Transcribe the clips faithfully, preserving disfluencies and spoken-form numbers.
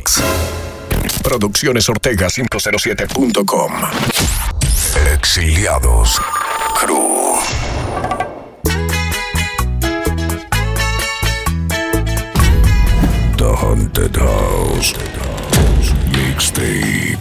Mix. Producciones Ortega cinco cero siete punto com. Exiliados Crew. The Haunted House Mixtape.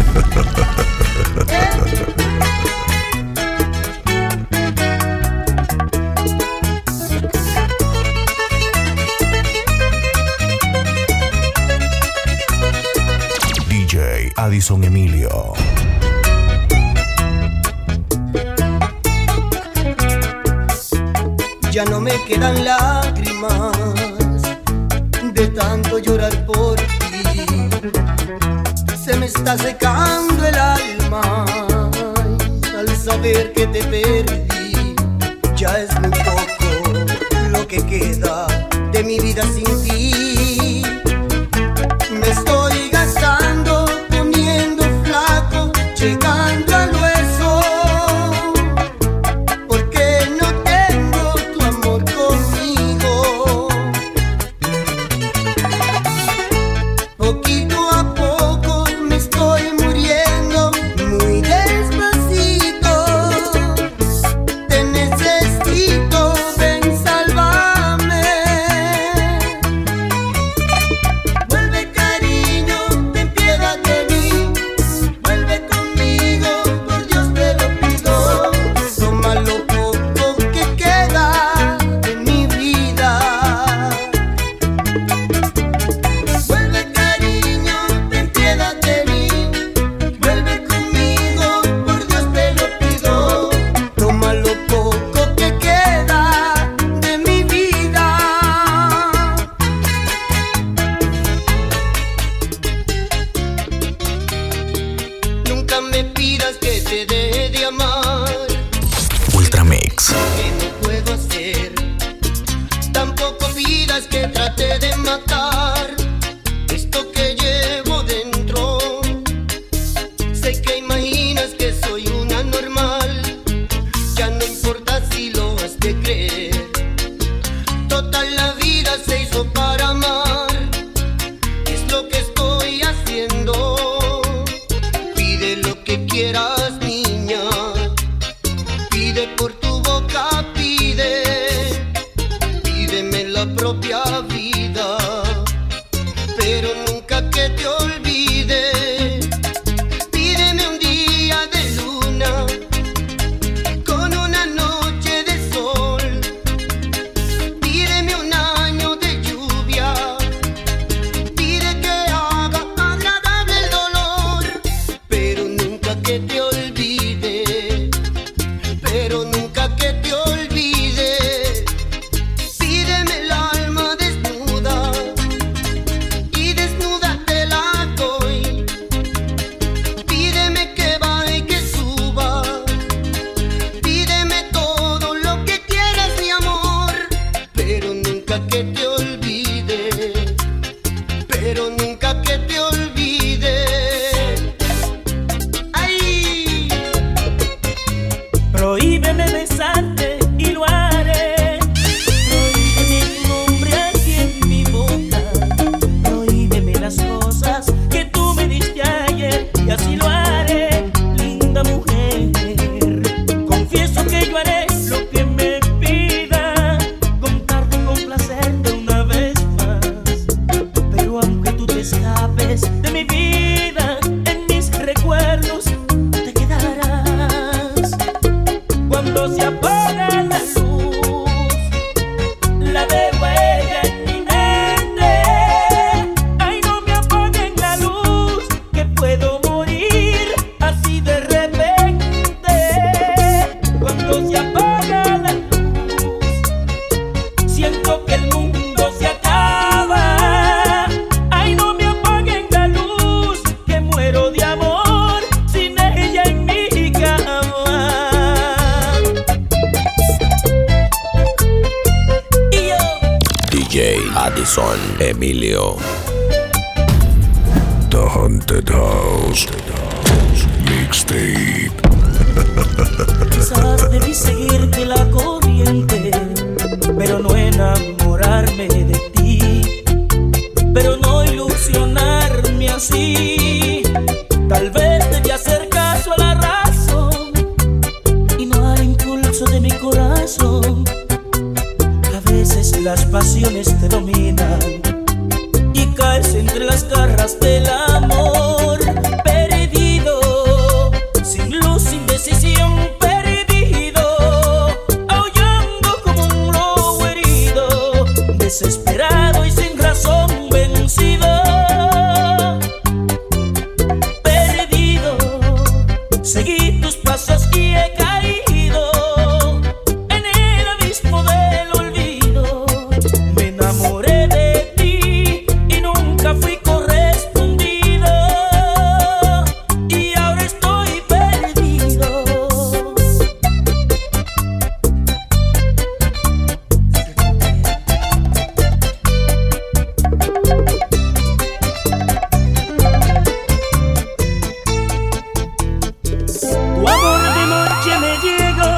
D J Addison Emilio. Ya no me quedan lágrimas de tanto llorar por ti. Se me está secando el alma al saber que te perdí. Ya es muy poco lo que queda de mi vida sin ti. Me estoy gastando, poniendo flaco, llegando al hueso, porque no tengo tu amor conmigo. Poquito a poco me estoy muriendo, muy despacito. Te necesito, ven, sálvame. Vuelve, cariño, ten piedad de mí. Vuelve conmigo, por Dios te lo pido. Toma lo poco que queda de mi vida. Vuelve, cariño, ten piedad de mí. Vuelve conmigo, por Dios te lo pido. Toma lo poco que queda de mi vida. Nunca me pidas que te deje de amar, Ultra Mix. que no puedo hacer. Tampoco pidas que trate de matar esto que llevo dentro. Sé que imaginas que soy una normal, ya no importa si lo has de creer. Toda la vida se hizo para amar, es lo que estoy haciendo. Pide lo que quieras, niña, pide por tu boca, pide, pídeme la propia vida, pero nunca que te olvide. Pídeme un día de luna con una noche de sol, pídeme un año de lluvia, pide que haga agradable el dolor, pero nunca que te olvide, pero nunca que te olvide. Pídeme el alma desnuda y desnuda te la doy. Pídeme que baje y que suba, pídeme todo lo que quieras, mi amor, pero nunca que te olvide, pero nunca que te olvide. Ay, Prohíbeme besarte y lo haré. Prohíbeme tu nombre aquí en mi boca. Prohíbeme las cosas que tú me diste ayer y así lo haré, linda mujer. Confieso que yo haré lo que me pida, contarte y complacerte una vez más. Pero aunque tú te escapes de mi vida, en mis recuerdos te quedarás. Cuando se apaga la luz, la dejo a ella en mi mente. Ay, no me apaguen la luz, que puedo morir así de repente. Cuando se apaga la luz, siento que el mundo se acaba. Ay, no me apaguen la luz, que muero de amor sin ella en mi cama. Y yo, D J Addison Emilio. The Haunted House Mixtape. quizás debí seguirte la corriente, pero no enamorarme de ti, pero no ilusionar así. Tal vez debí hacer caso a la razón y no al impulso de mi corazón. A veces las pasiones te dominan y caes entre las garras del amor. Perdido, sin luz, sin decisión, perdido, aullando como un lobo herido, desesperado y sin razón, vencido. Perdido, seguí tus pasos y he caído en el abismo del olvido. Me enamoré de ti y nunca fui correspondido, y ahora estoy perdido. Tu amor de noche me llegó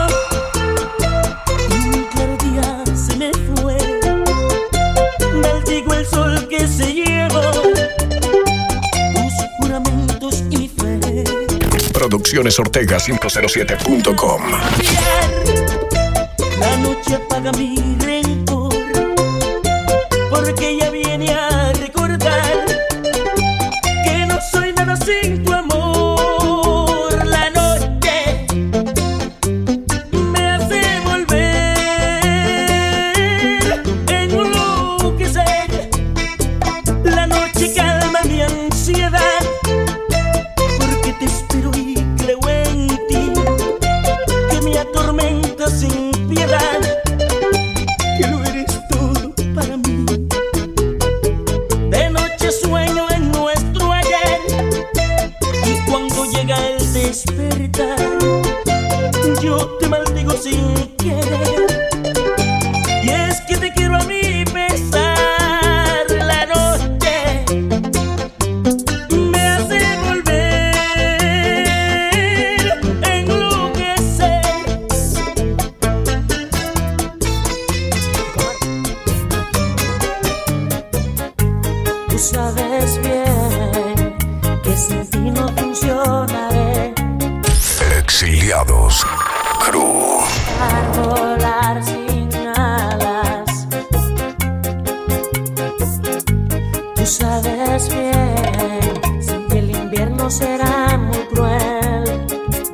y un claro día se me fue. Maldigo el sol que se llevó tus juramentos y mi fe. Producciones Ortega cinco cero siete punto com. La noche apaga mi rencor, porque ella viene a recordar que no soy nada sin tu amor. La noche me hace volver, enloquecer. La noche calma mi ansiedad, porque te espero y creo en ti, que me atormenta sin piedad, que lo eres todo para mí. De noche sueño en nuestro ayer, y cuando llega el despertar, yo te maldigo sin querer. Y es que te quiero a mi pesar. La noche me hace volver, enloquecer. Tú sabes bien que sin ti no funcionaré. Exiliados Crew. A volar sin alas. Tú sabes bien, sin que el invierno será muy cruel.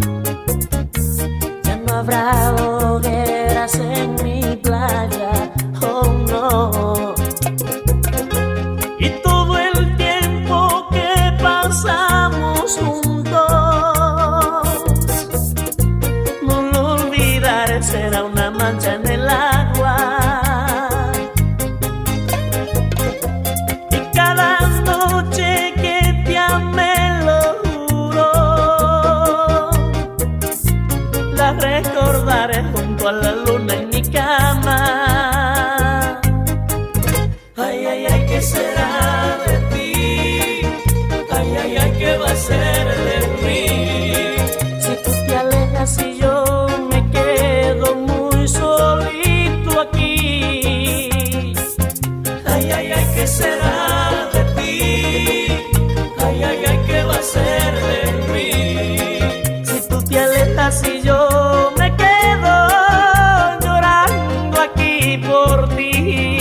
Ya no habrá hogueras en mi playa, oh no. Y todo el tiempo que pasamos juntos, no lo olvidaré, será una mancha en el agua. Y cada noche que te amé, lo juro, la recordaré junto a la luna en mi cama. Ay, ay, ay, ¿qué será de ti? Ay, ay, ay, ¿qué va a ser de mí? Si tú te alejas y yo me quedo muy solito aquí. Ay, ay, ay, ¿qué será de ti? Ay, ay, ay, ¿qué va a ser de mí? Si tú te alejas y yo me quedo llorando aquí por ti.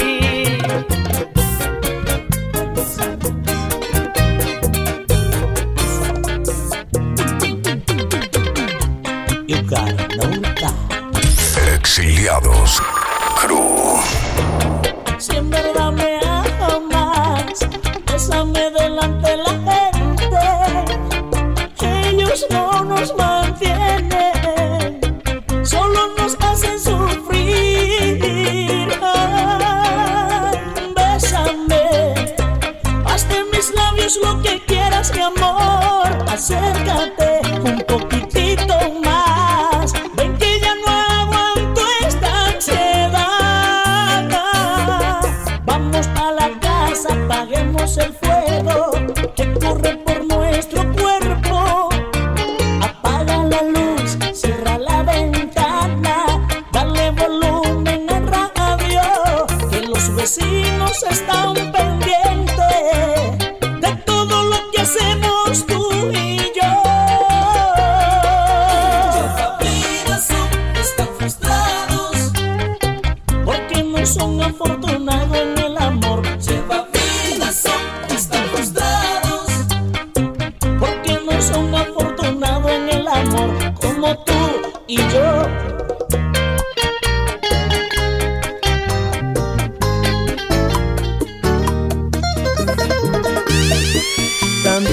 You gotta know that. Exiliados Crew. Si en verdad me amas, bésame delante de la gente. Ellos no nos mantienen, solo nos hacen sufrir. Ay, bésame, haz de mis labios lo que quieras, mi amor. Acércate un poquitito más, ven que ya no aguanto esta ansiedad. Vamos a la casa, apaguemos el fuego que corre por nuestro cuerpo. Apaga la luz, cierra la ventana, dale volumen al radio, que los vecinos están pendientes de todo lo que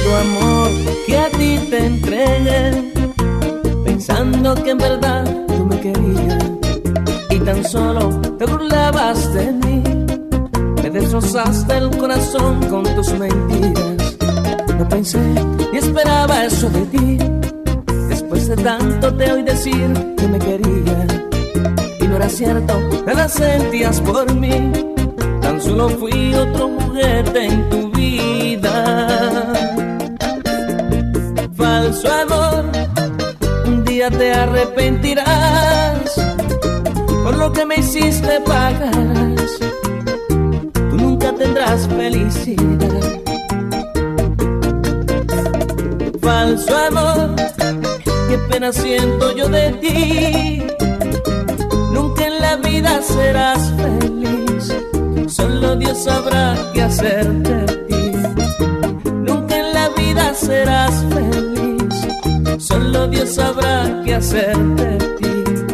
todo amor que a ti te entregué, pensando que en verdad tú me querías, y tan solo te burlabas de mí. Me destrozaste el corazón con tus mentiras. No pensé ni esperaba eso de ti. Después de tanto te oí decir que me querías, y no era cierto, nada sentías por mí. Tan solo fui otro juguete en tu vida. Falso amor, un día te arrepentirás. Por lo que me hiciste pagarás. Tú nunca tendrás felicidad. Falso amor, qué pena siento yo de ti. Nunca en la vida serás feliz. Solo Dios sabrá qué hacer de ti. Nunca en la vida serás feliz. Solo Dios sabrá qué hacer de ti.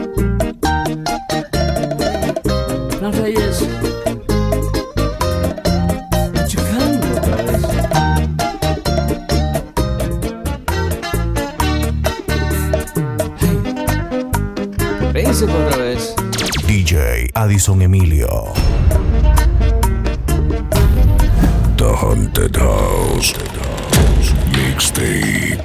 Fran Reyes, chocando otra vez. Hey, Príncipe otra vez. D J Addison Emilio. The Haunted House Mixtape.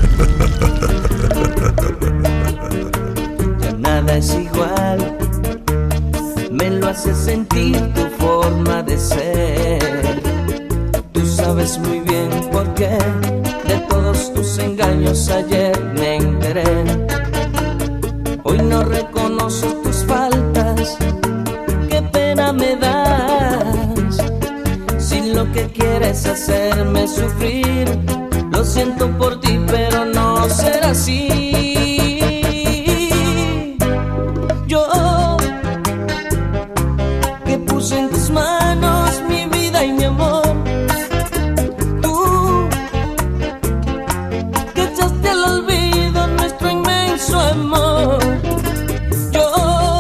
Ya nada es igual. Me lo hace sentir tu forma de ser. Tú sabes muy bien por qué. De todos tus engaños ayer me enteré. Hoy no reconozco tus faltas. Qué pena me das. Si lo que quieres es hacerme sufrir, lo siento por ti, pero no será así. Yo que puse en tus manos mi vida y mi amor, tú que echaste al olvido nuestro inmenso amor. Yo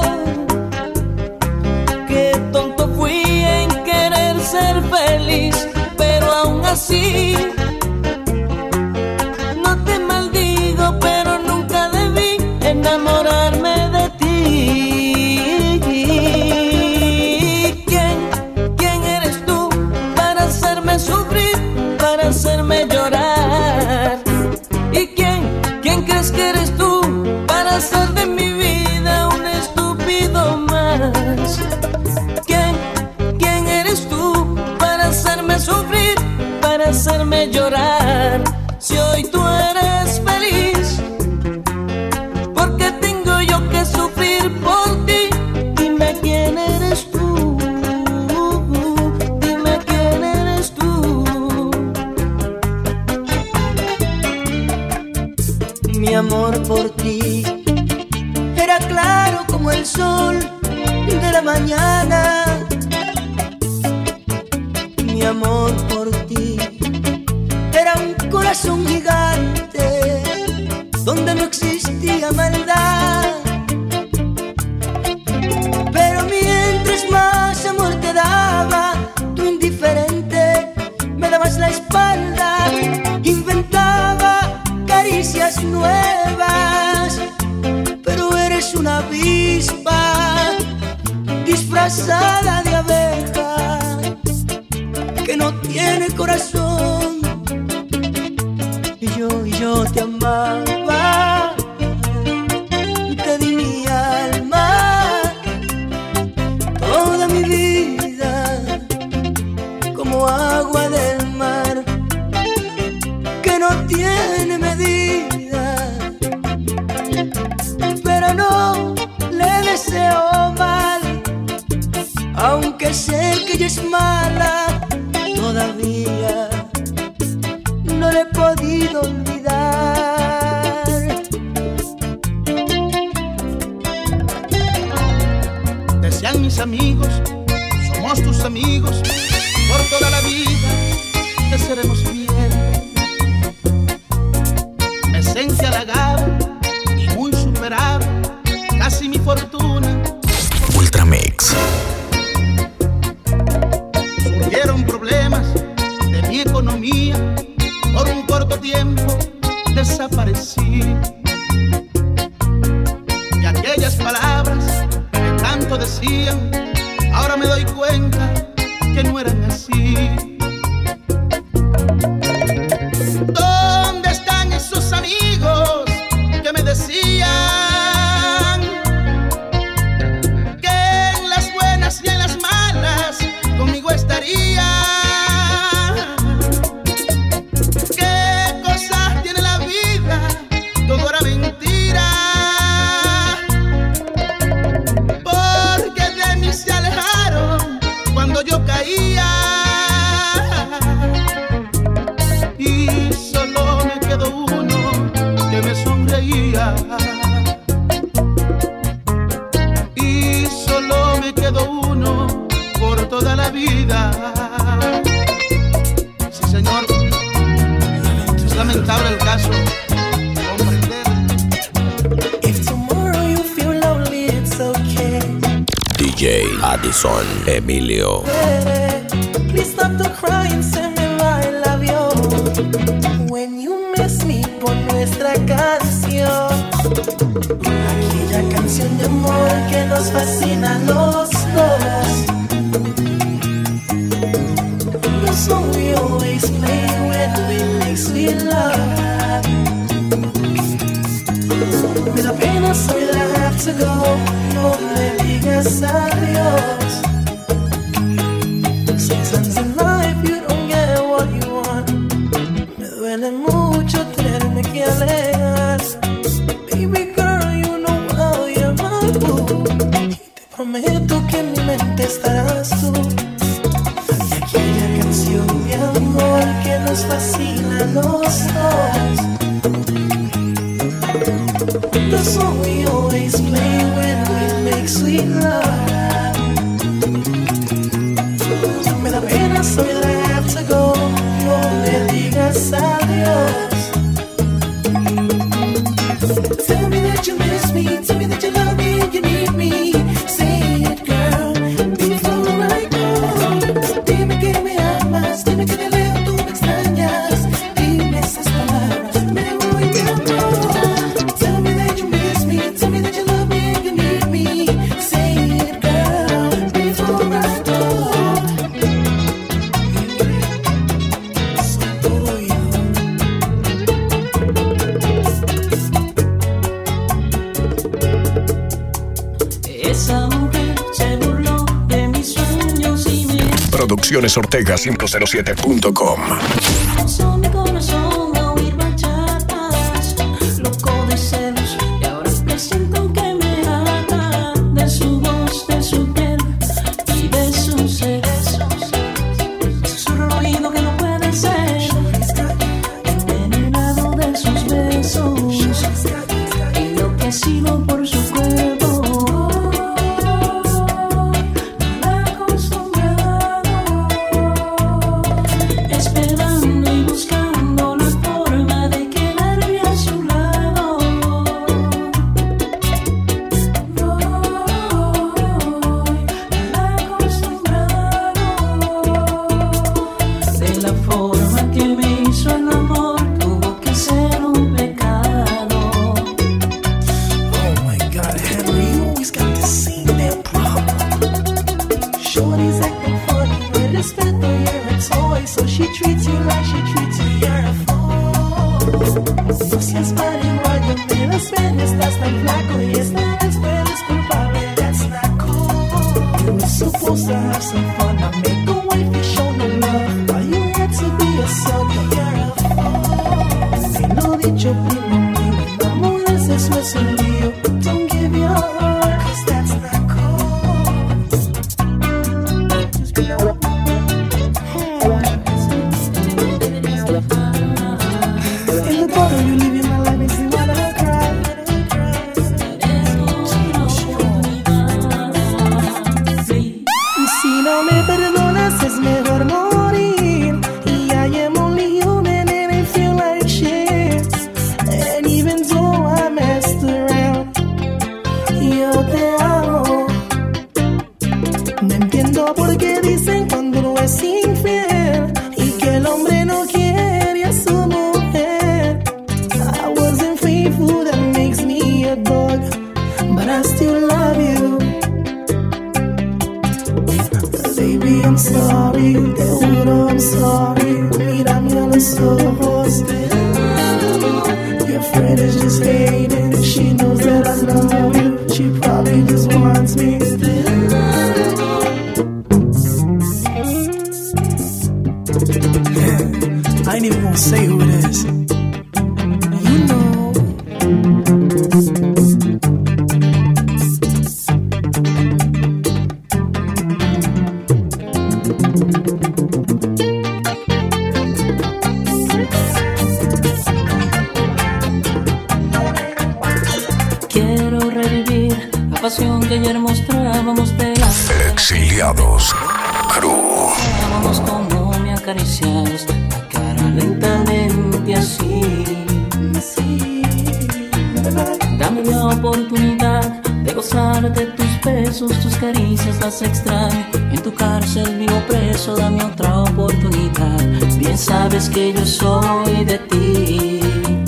qué tonto fui en querer ser feliz, pero aún así no te maldigo, pero nunca debí enamorarme de ti. Sufrir para hacerme llorar. ¿Y quién, quién crees que eres tú para hacer de mi vida un estúpido más? ¿Quién, quién eres tú para hacerme sufrir, para hacerme llorar? Si hoy tú eres feliz, ¿por qué tengo yo que sufrir por ti? Dime quién eres tú. Mi amor por ti era claro como el sol de la mañana. Mi amor por ti era un corazón gigante donde no existía maldad. Pero mientras más amor te daba, tú indiferente me dabas la espalda. Inventaba caricias nuevas, pero eres una avispa disfrazada de abeja que no tiene corazón. Y yo, y yo te amaba, te di mi alma, toda mi vida, como agua del mar que no tiene medida. Pero no le deseo mal, aunque sé que ella es mala. Todavía no le he podido olvidar. Decían mis amigos, somos tus amigos, por toda la vida te seremos fieles. Esencia halagada y muy superable, casi mi fortuna. Ultramix. Surgieron problemas de mi economía por un corto tiempo desaparecí. Y aquellas palabras que tanto decían, ahora me doy cuenta que no eran así. ¿Dónde están esos amigos que me decían que en las buenas y en las malas conmigo estarían? ¿Qué cosas tiene la vida? Todo era mentira, porque de mí se alejaron cuando yo caía. Y solo me quedó uno que me sonreía. Y solo me quedó uno por toda la vida. Sí, señor, es lamentable el caso. Comprender. If tomorrow you feel lonely, it's okay. D J Addison Emilio. Please stop the crying, send me I love you. When you miss me, pon nuestra canción. Aquella canción de amor que nos fascina a los dos. The song we always play when we make sweet love. Me da pena, so I have to go. No me digas adiós. Sometimes in life you don't get what you want. Me duele mucho tenerme que alejar. Baby girl, you know well you're my boo. Y te prometo que en mi mente estarás tú. Y aquella canción de amor que nos fascina a los dos. The song we always play when we make sweet love. Me da pena, so I have to go. No me digas adiós. Tell me that you miss me. Tell me that you love me and you need me. Say it, girl, before I go. Dime que me amas. Dime que te leo, tú me extrañas. Dime esas palabras, me voy mi amor. Tell me that you miss me. Tell me that you love me and you need me. Say it, girl, before I go. Esa mujer se burló de mis sueños y me Producciones Ortega quinientos siete punto com. forzó mi corazón a oír bachatas, loco de celos, y ahora presiento que me ata de su voz, de su piel y de sus besos. Susurro al oído que no puede ser, envenenado de sus besos, enloquecido por su cuerpo. Esperando y buscando la forma de quedarme a su lado. No, mal acostumbrado. De la forma que me hizo el amor, tuvo que ser un pecado. Oh my God, Henry, you always got the same damn problem. Shorty's acting funny, with respeto, you're a toy, so she treats you like she treats you, you're a fool. No seas marihuana, me las ven, estás tan flaco y esta vez tú eres culpable, that's not cool. You were supposed to have some fun, not make a wife and show no love. Why you had to be a sucker, you're a fool. Si no dicho primo mío, enamorarse eso es un lío. Don't give your heart, cause that's not cool. Just be a in the bottle, you live in my life, makes me wanna cry. Si no me perdonas, es mejor morir. Y I am only you're so hostile. Your friend is just hating. She knows that I love you. She probably just wants me still. I ain't even gonna say who it is. You know. Quiero revivir la pasión que ayer mostrábamos de la Exiliados Crew. Mostrábamos como me acariciabas la cara lentamente así. Dame la oportunidad de gozar de tus besos, tus caricias las extraño. En tu cárcel vivo preso, dame otra oportunidad. Bien sabes que yo soy de ti.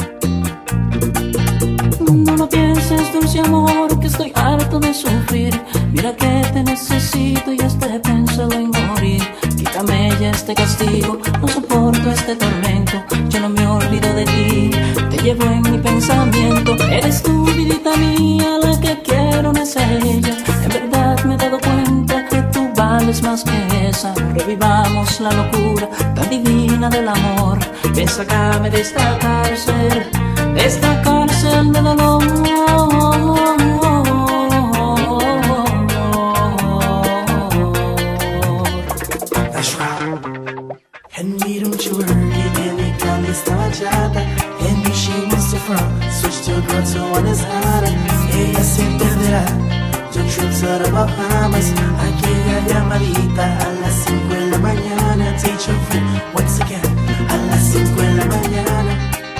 No lo pienses, dulce amor, que estoy harto de sufrir. Mira que te necesito y hasta he pensado en morir. Quítame ya este castigo, no soporto este tormento. Yo no me olvido de ti, te llevo en mi pensamiento. Eres tú, vidita mía, la que quiero, no es ella. En verdad me he dado cuenta que tú vales más que esa. Revivamos la locura tan divina del amor. Ven, sácame de esta cárcel, de esta cárcel de dolor. That's right. And we don't you worry, baby, girl, esta bachata. And if she wants to front, switch to a girl to one is harder. Ella se perderá. Your trips to the Bahamas. Aquella llamadita a las cinco de la mañana. Take your food once again a las cinco de la mañana.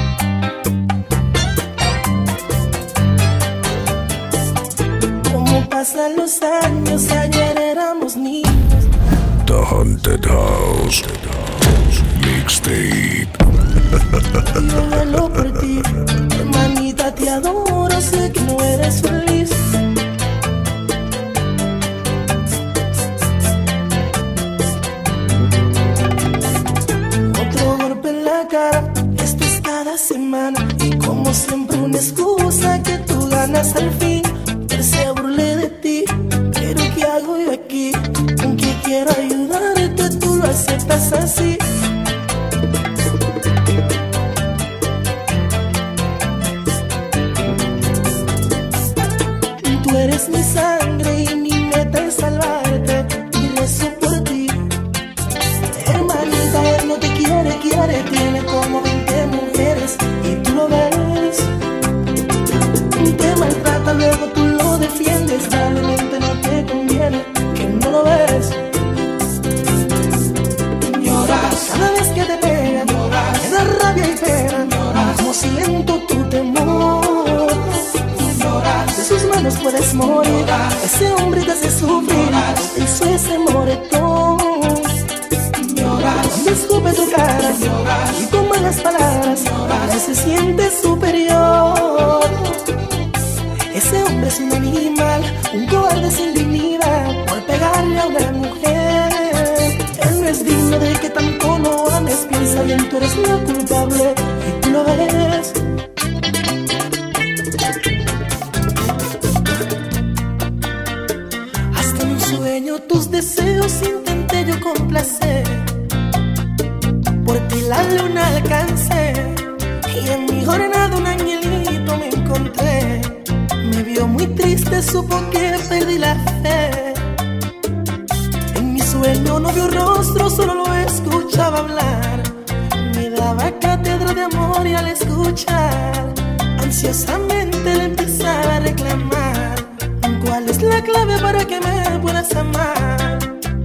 Como pasan los años, ayer éramos niños. The Haunted House Mixtape. Yo velo por ti, hermanita, te adoro, sé que no eres feliz. Otro golpe en la cara, esto es cada semana. Y como siempre una excusa que tú ganas al fin. Él se burle de ti, pero ¿qué hago yo aquí? Aunque quiero ayudarte, tú lo aceptas así. Tú eres mi sangre y mi meta es salvarte. Y rezo por ti. Hermanita, él no te quiere, quiere. Tiene como veinte mujeres y tú lo ves. Te maltrata, luego tú lo defiendes. Realmente no te conviene, que no lo ves. Lloras cada vez que te pegan. Lloras, me da rabia y pena. Lloras, como siento tu temor. Lloras, de sus manos puedes morir. Lloras, ese hombre te hace sufrir. Lloras, te hizo ese moretón. Lloras, cuando escupe tu cara. Lloras, y con malas palabras. Lloras, él se siente superior. Ese hombre es un animal, un cobarde sin dignidad, por pegarle a una mujer. Él no es digno de que tanto lo ames. Piensa bien, tú eres la culpable y tú lo ves. Hasta en un sueño tus deseos intenté yo complacer. Por ti la luna alcancé y en mi jornada un angelito me encontré. Me vio muy triste, supo que perdí la fe. En mi sueño no vio rostro, solo lo escuchaba hablar. Me daba cátedra de amor y al escuchar, ansiosamente le empezaba a reclamar. ¿Cuál es la clave para que me puedas amar?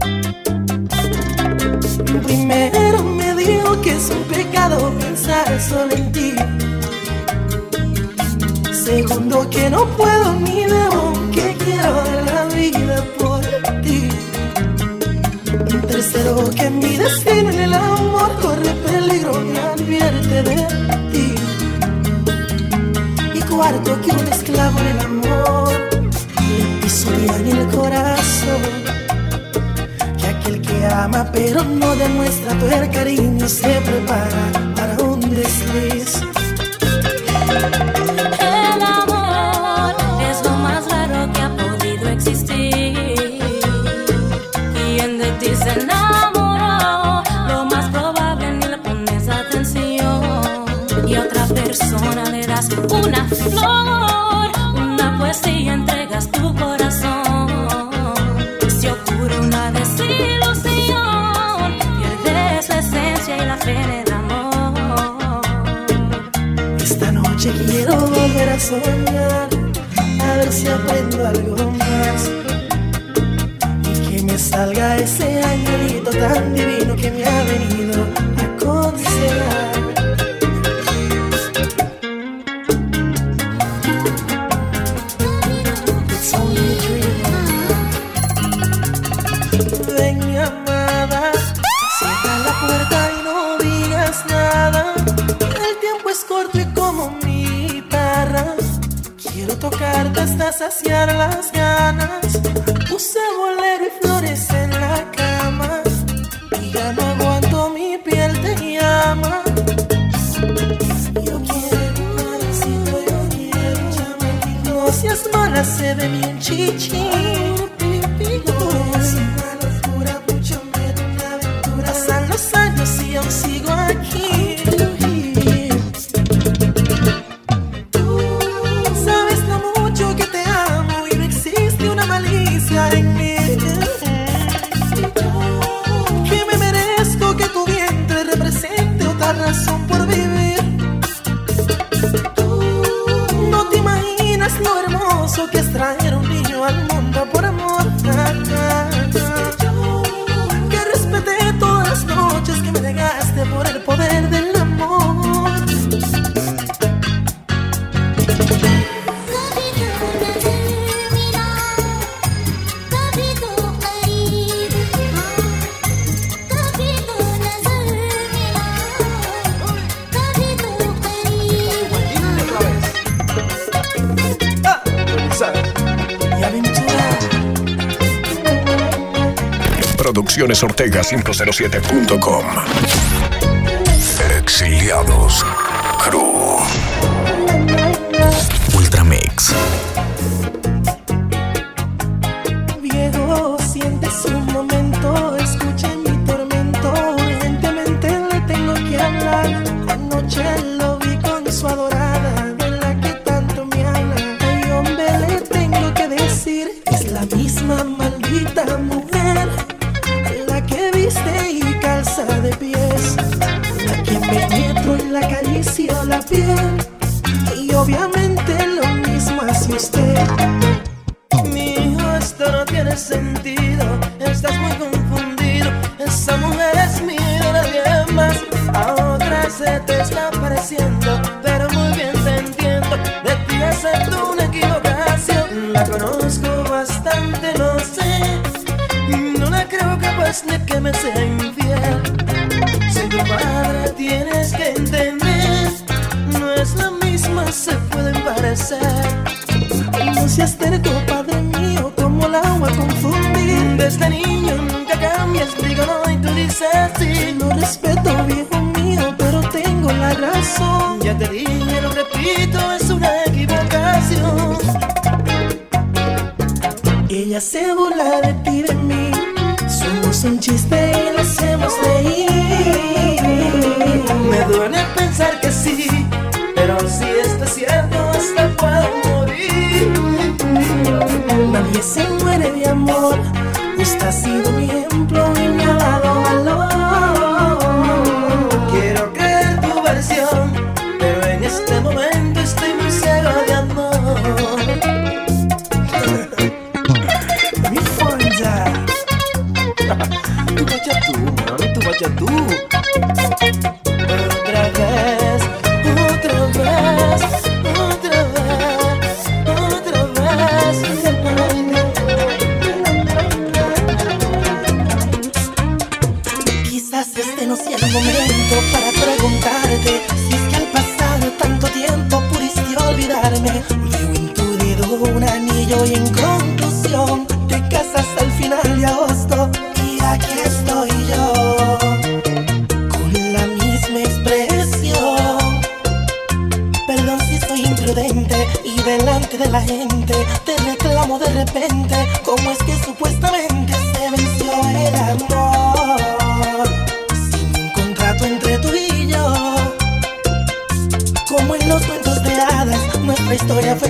Primero me dijo que es un pecado pensar solo en ti. Segundo, que no puedo ni debo, que quiero dar la vida por ti. Tercero, que mi destino en el amor corre peligro, me advierte de ti. Y cuarto, que un esclavo en el amor le pisotean el corazón. Que aquel que ama pero no demuestra todo el cariño se prepara persona le das una flor, una poesía, entregas tu corazón. Si ocurre una desilusión, pierdes la esencia y la fe en el amor. Esta noche quiero volver a soñar, a ver si aprendo algo más y que me salga ese angelito tan divino que me ha venido a aconsejar. Ven, mi amada, cierra la puerta y no digas nada. El tiempo es corto y como mi guitarra quiero tocarte hasta saciar las ganas. Puse bolero y flores en la cama y ya no aguanto, mi piel te llama. Yo quiero un besito, yo quiero chamatito. No seas mala, se ve bien chichi. Pasan los años y aún sigo aquí. Tú sabes lo mucho que te amo y no existe una malicia en mí. Que me merezco que tu vientre represente otra razón por vivir. Tú no te imaginas lo hermoso que es traer un niño al mundo por amor. Que respeté todas las noches que me negaste por el poder del amor. Y aventura. Producciones Ortega cinco cero siete punto com. Exiliados Crew. Ultramix. Viejo, siéntese un momento, escuche mi tormento. Urgentemente le tengo que hablar. Anoche lo vi con su adorada, de la que tanto me habla. Ay, hombre, le tengo que decir, es la misma maldita mujer, la que viste y calza de pies, la que penetro y la acaricio la piel. Y obviamente lo mismo hace usted. Mi hijo, esto no tiene sentido, estás muy confundido. Esa mujer es mía, nadie más. A otra se te está pareciendo, pero muy bien te entiendo. De ti acepto una equivocación. La conozco bastante, no sé, no la creo capaz de que me sea infiel. Si tu padre tienes que entender, no es la misma, se pueden parecer. No seas terco, padre mío, como el agua confundir. Desde niño nunca cambias, digo no y tú dices sí. No respeto, viejo mío, pero tengo la razón. Ya te dije, lo repito, es una equivocación. Ella se burla de ti, de mí. Somos un chiste y la hacemos reír. Me duele pensar que sí, pero si esto es cierto, hasta puedo morir. Nadie se muere de amor. Usted ha sido mi ejemplo y me ha dado valor. Quiero creer tu versión, pero en este momento estoy muy ciego de amor. Mi fonda. Tu vaya tú, mami, tu vaya tú. Otra vez, otra vez, otra vez, otra vez. Quizás este no sea el momento para preguntarte si es que al pasar tanto tiempo pudiste olvidarme. Veo en tu dedo un anillo y en conclusión te casas al final de agosto. Y aquí estoy yo, con la misma expresión. Perdón si soy imprudente y delante de la gente te reclamo de repente. ¿Cómo es que supuestamente se venció el amor? Sin un contrato entre tú y yo, como en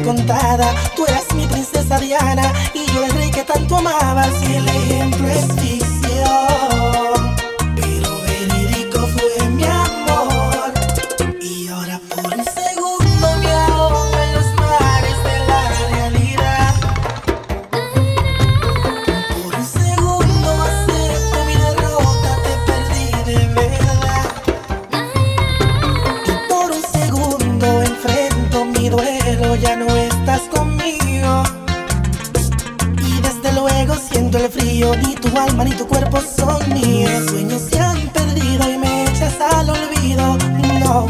contada. Tú eras mi princesa Diana y yo el rey que tanto amabas. Y el ejemplo es ficción, pero verídico fue mi amor. Y ahora por un segundo me ahogo en los mares de la realidad. Por un segundo acepto mi derrota, te perdí de verdad. Y por un segundo enfrento mi duelo, ya no estás conmigo. Y desde luego siento el frío, ni tu alma ni tu cuerpo son míos. Mis sueños se han perdido y me echas al olvido. No.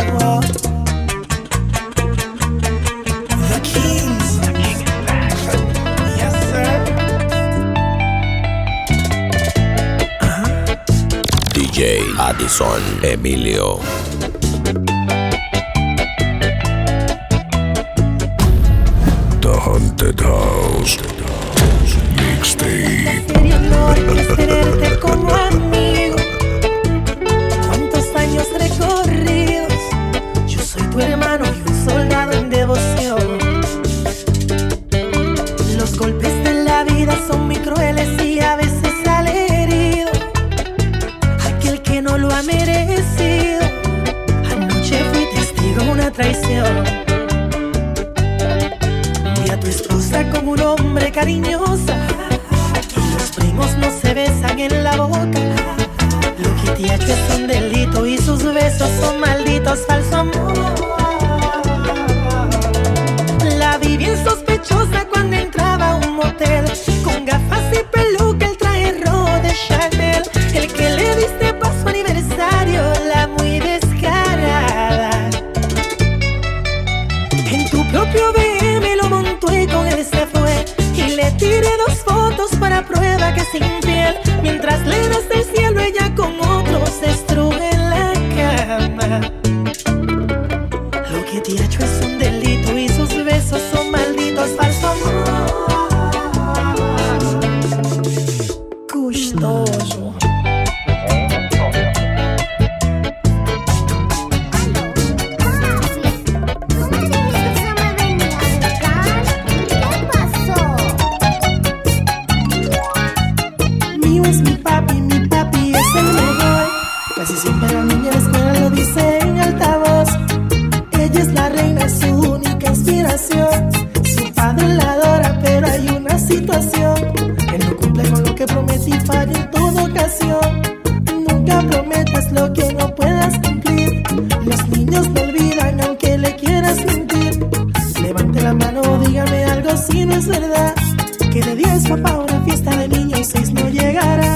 The Kings. Yes, sir. D J Addison Emilio. The Haunted House Mixtape. Sería honor tenerte como amigo. Cuántos años recorridos. Yo soy tu hermano y un soldado en devoción. Los golpes de la vida son muy crueles y a veces sale herido aquel que no lo ha merecido. Anoche fui testigo de una traición. Vi a tu esposa como un hombre cariñosa y los primos no se besan en la boca. Lo que te ha hecho es un delito y sus besos son malditos, falso amor. La vi bien sospechosa cuando entraba a un motel, con gafas y peluca, el traje rojo de Chanel. El que le diste para su aniversario, la muy descarada. En tu propio B M lo montó y con él se fue. Y le tiré dos fotos para prueba que es infiel. Mientras le das del cielo, ella con otros se estruje en la cama. Lo que te ha hecho es un delito y sus besos son malditos, falso amor. Gustoso. Mío es mi papi, mi papi es el mejor. Casi siempre la niña en la escuela lo dice en altavoz. Ella es la reina, su única inspiración. Su padre la adora, pero hay una situación. Él no cumple con lo que promete y falla en toda ocasión. Nunca prometas lo que no puedas cumplir. Los niños no olvidan aunque le quieras mentir. Levante la mano, dígame algo si no es verdad. Que de diez va pa' una fiesta de niños, seis no llegará.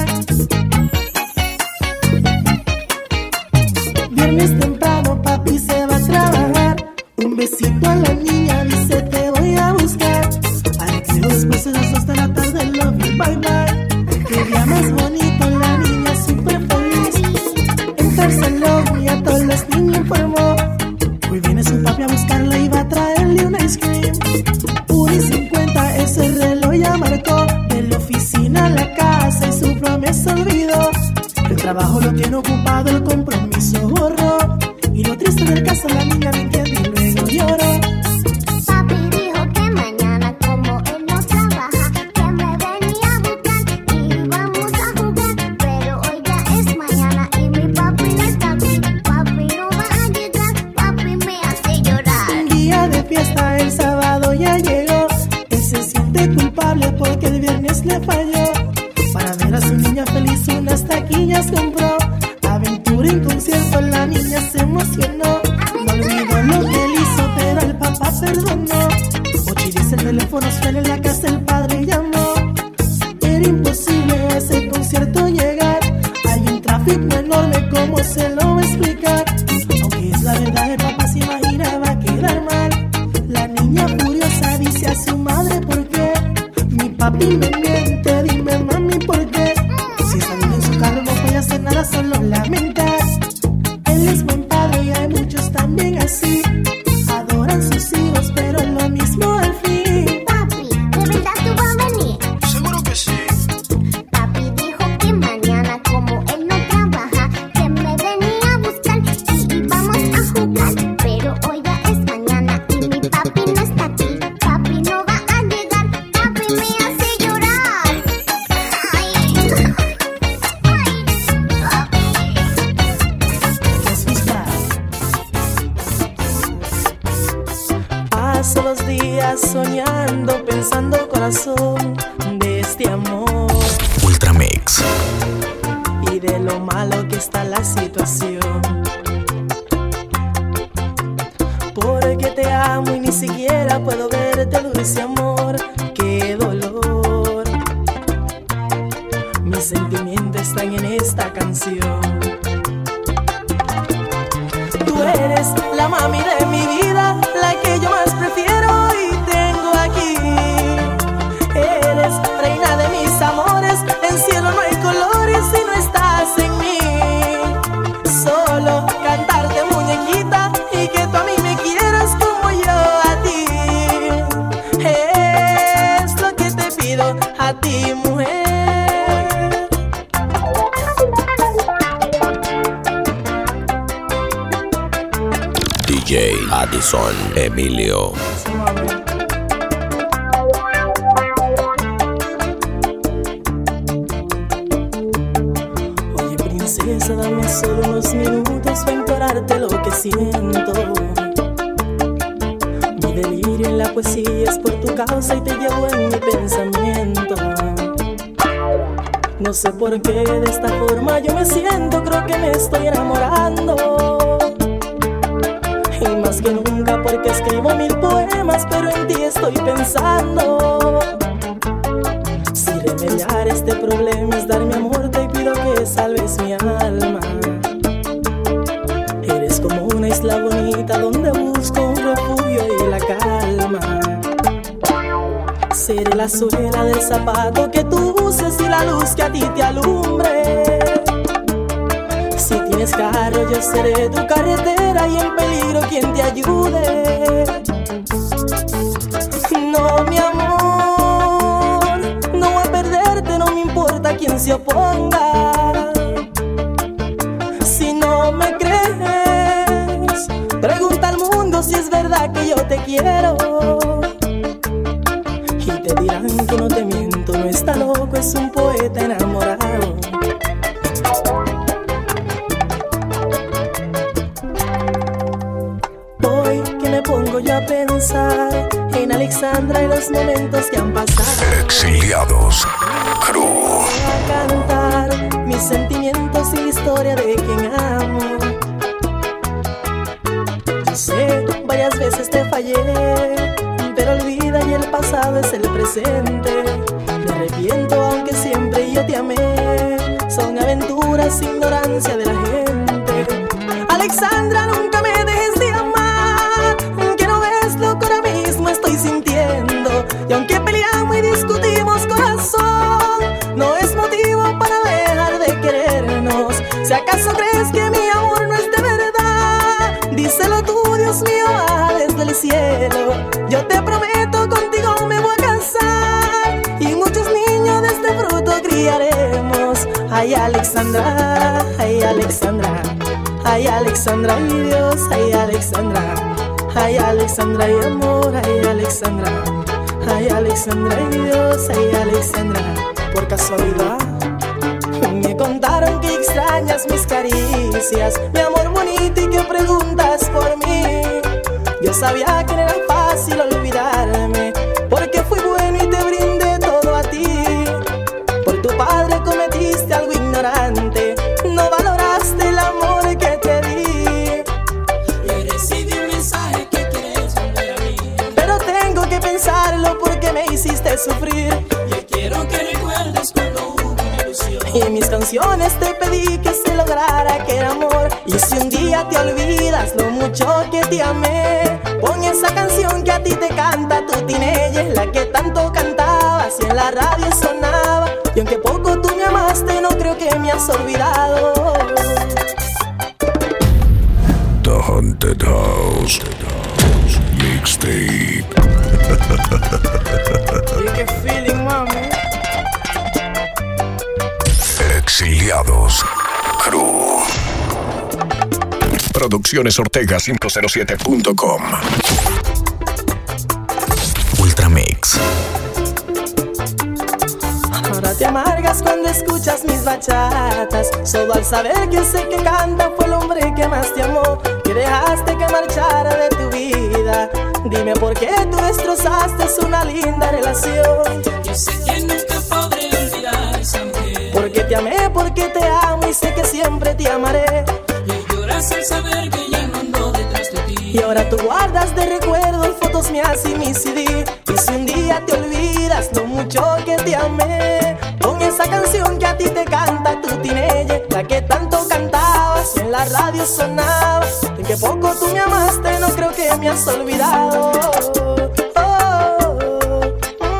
Viernes temprano papi se va a trabajar. Un besito a la niña, dice te voy a buscar. Al que después de las dos de la tarde, love you, bye bye. Qué día más bonito, la niña súper feliz. En tercer log y a todos los niños informó. Hoy viene su papi a buscarla y va a traerle un ice cream. Una y cincuenta, ese reloj ya marcó. De la oficina a la casa y su promesa olvidó. El trabajo lo tiene ocupado, el compromiso borró. Y lo triste del caso, la niña no entiende y luego lloró. Papi dijo que mañana, como él no trabaja, que me venía a buscar y vamos a jugar. Pero hoy ya es mañana y mi papi no está aquí. Papi no va a llegar, papi me hace llorar. Un día de fiesta, el sábado ya llegó. Él se siente culpable porque el viernes le falló. Para ver a su niña feliz, unas taquillas compró. Aventura en concierto, la niña se emocionó. No olvidó lo que él hizo, pero el papá perdonó. Ochi dice el teléfono suena en la casa, el padre llamó. Era imposible a ese concierto llegar. Hay un tráfico enorme, ¿cómo se lo va a explicar? Aunque es la verdad, el papá se imaginaba quedar mal. La niña furiosa dice a su madre, ¿por qué? Mi papi me miente, dime mami, ¿por qué? Si está bien en su carro no puede hacer nada, solo lamentar. Él es buen padre y hay muchos días soñando, pensando corazón de este amor Ultramix. y de lo malo que está la situación. Porque te amo y ni siquiera puedo verte, dulce amor, qué dolor. Mis sentimientos están en esta canción. Tú eres la mami de mi vida, la que yo más prefiero y tengo aquí. Eres reina de mis amores, en cielo no hay colores si no estás en mí. Solo cantarte muñequita y que tú a mí me quieras como yo a ti. Es lo que te pido a ti, mujer. D J Addison Emilio. Oye, princesa, dame solo unos minutos para implorarte lo que siento. Mi delirio en la poesía es por tu causa y te llevo en mi pensamiento. No sé por qué de esta forma yo me siento, creo que me estoy enamorando. Y más que nunca porque escribo mil poemas, pero en ti estoy pensando. Si remediar este problema es dar mi amor, te pido que salves mi alma. Eres como una isla bonita donde busco un refugio y la calma. Seré la suela del zapato que tú uses y la luz que a ti te alumbre. Si tienes carro, yo seré tu carretera y en peligro quien te ayude. No, mi amor, no voy a perderte, no me importa quién se oponga. Si no me crees, pregunta al mundo si es verdad que yo te quiero. Y te dirán que no te miento, no está loco, es un poeta enamorado. Hoy que me pongo yo a pensar en Alexandra y los momentos que han pasado. Exiliados Crew. Voy a cantar mis sentimientos y la historia de quien amo. Yo sé, varias veces te fallé, pero olvida y el pasado es el presente. Me arrepiento aunque siempre yo te amé. Son aventuras, ignorancia de la gente. Alexandra, nunca me dejes de amar, que no ves lo que ahora mismo estoy sintiendo. Y aunque peleamos y discutimos, corazón, no es motivo para dejar de querernos. Si acaso crees que mi amor no es de verdad, díselo tú, Dios mío, baja desde el cielo. Yo te prometo, contigo me voy a casar y muchos niños de este fruto criaremos. Ay, Alexandra, ay, Alexandra, ay, Alexandra, mi Dios, ay, Alexandra, ay, Alexandra, ay, amor, ay, Alexandra, ay, Alexandra, mi Dios, ay, Alexandra. Por casualidad me contaron que extrañas mis caricias, mi amor bonito, y que preguntas por mí. Yo sabía que no era fácil olvidarme, porque fui bueno y te brindé todo a ti. Por tu padre cometiste algo ignorante, no valoraste el amor que te di. Y recibí un mensaje que quieres volver a mí, pero tengo que pensarlo porque me hiciste sufrir. Y quiero que recuerdes cuando hubo una ilusión, y en mis canciones te pedí que se lograra aquel amor. Y si un día te olvidas lo mucho que te amé, pon esa canción que a ti te canta tu teenager, la que tanto cantabas y en la radio sonaba. Y aunque poco tú me amaste, no creo que me has olvidado. The Haunted House Mixtape. Y qué feeling, mami. Exiliados Crew. Producciones Ortega cinco cero siete punto com. Ultramix. Ahora te amargas cuando escuchas mis bachatas, solo al saber que sé que canta fue el hombre que más te amó, que dejaste que marchara de tu vida. Dime por qué tú destrozas linda relación. Yo sé que nunca podré olvidar a esa mujer. Porque te amé, porque te amo y sé que siempre te amaré. Y lloras al saber que ya no ando detrás de ti. Y ahora tú guardas de recuerdo fotos mías y mi C D. Y si un día te olvidas lo mucho que te amé, con esa canción que a ti te canta tu teenager, la que tanto cantabas y en la radio sonaba. En que poco tú me amaste, no creo que me has olvidado. Oh,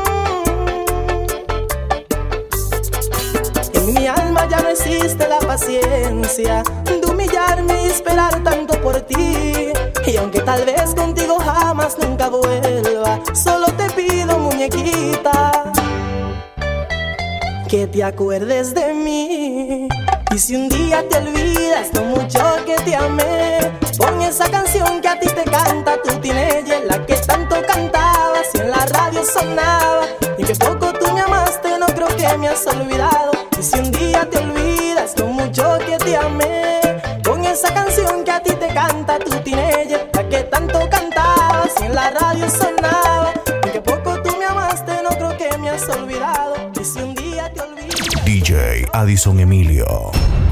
mm. En mi alma ya no existe la paciencia de humillarme y esperar tanto por ti. Y aunque tal vez contigo jamás nunca vuelva, solo te pido, muñequita, que te acuerdes de mí. Y si un día te olvidas lo mucho que te amé, pon esa canción que a ti te canta tu teenager, la que tanto cantabas y en la radio sonaba. Y que poco tú me amaste, no creo que me has olvidado. Y si un día te olvidas lo mucho que te amé, pon esa canción que a ti te canta tu teenager, la que tanto cantabas y en la radio sonaba. Y que poco tú me amaste, no creo que me has olvidado. Y si un día te olvidas. D J Addison Emilio.